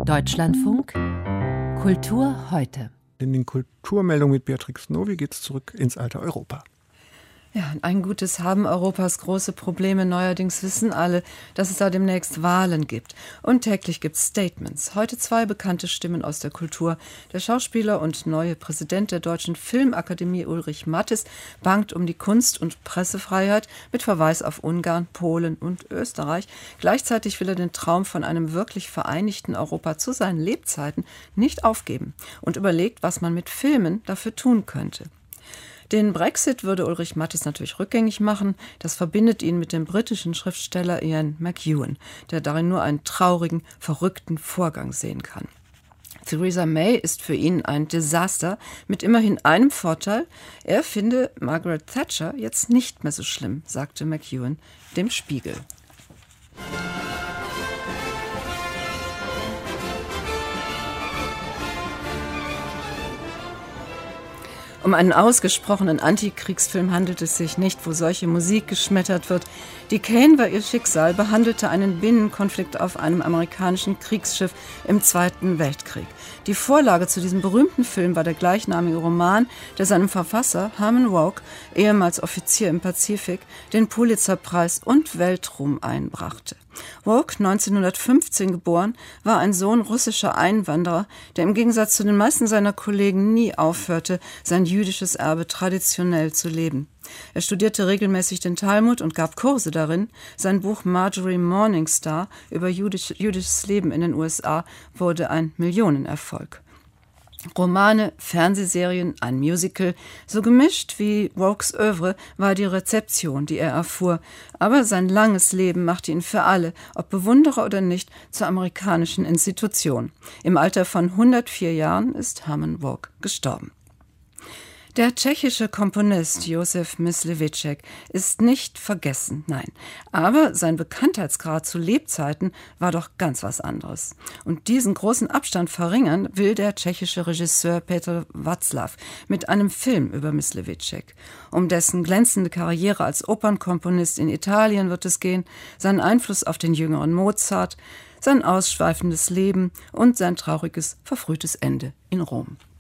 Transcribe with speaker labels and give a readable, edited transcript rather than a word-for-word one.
Speaker 1: Deutschlandfunk Kultur heute.
Speaker 2: In den Kulturmeldungen mit Beatrix Novi geht es zurück ins alte Europa.
Speaker 3: Ja, ein Gutes haben Europas große Probleme. Neuerdings wissen alle, dass es da demnächst Wahlen gibt. Und täglich gibt es Statements. Heute 2 bekannte Stimmen aus der Kultur. Der Schauspieler und neue Präsident der Deutschen Filmakademie Ulrich Mattes bangt um die Kunst- und Pressefreiheit mit Verweis auf Ungarn, Polen und Österreich. Gleichzeitig will er den Traum von einem wirklich vereinigten Europa zu seinen Lebzeiten nicht aufgeben und überlegt, was man mit Filmen dafür tun könnte. Den Brexit würde Ulrich Mattes natürlich rückgängig machen. Das verbindet ihn mit dem britischen Schriftsteller Ian McEwan, der darin nur einen traurigen, verrückten Vorgang sehen kann. Theresa May ist für ihn ein Desaster mit immerhin einem Vorteil. Er finde Margaret Thatcher jetzt nicht mehr so schlimm, sagte McEwan dem Spiegel. Um einen ausgesprochenen Antikriegsfilm handelt es sich nicht, wo solche Musik geschmettert wird. Die Kane war ihr Schicksal, behandelte einen Binnenkonflikt auf einem amerikanischen Kriegsschiff im Zweiten Weltkrieg. Die Vorlage zu diesem berühmten Film war der gleichnamige Roman, der seinem Verfasser Herman Wouk, ehemals Offizier im Pazifik, den Pulitzerpreis und Weltruhm einbrachte. Wouk, 1915 geboren, war ein Sohn russischer Einwanderer, der im Gegensatz zu den meisten seiner Kollegen nie aufhörte, sein jüdisches Erbe traditionell zu leben. Er studierte regelmäßig den Talmud und gab Kurse darin. Sein Buch Marjorie Morningstar über jüdisches Leben in den USA wurde ein Millionenerfolg. Romane, Fernsehserien, ein Musical, so gemischt wie Wouks Œuvre war die Rezeption, die er erfuhr. Aber sein langes Leben machte ihn für alle, ob Bewunderer oder nicht, zur amerikanischen Institution. Im Alter von 104 Jahren ist Herman Wouk gestorben. Der tschechische Komponist Josef Mysliveček ist nicht vergessen, nein. Aber sein Bekanntheitsgrad zu Lebzeiten war doch ganz was anderes. Und diesen großen Abstand verringern will der tschechische Regisseur Petr Václav mit einem Film über Mysliveček. Um dessen glänzende Karriere als Opernkomponist in Italien wird es gehen, seinen Einfluss auf den jüngeren Mozart, sein ausschweifendes Leben und sein trauriges, verfrühtes Ende in Rom.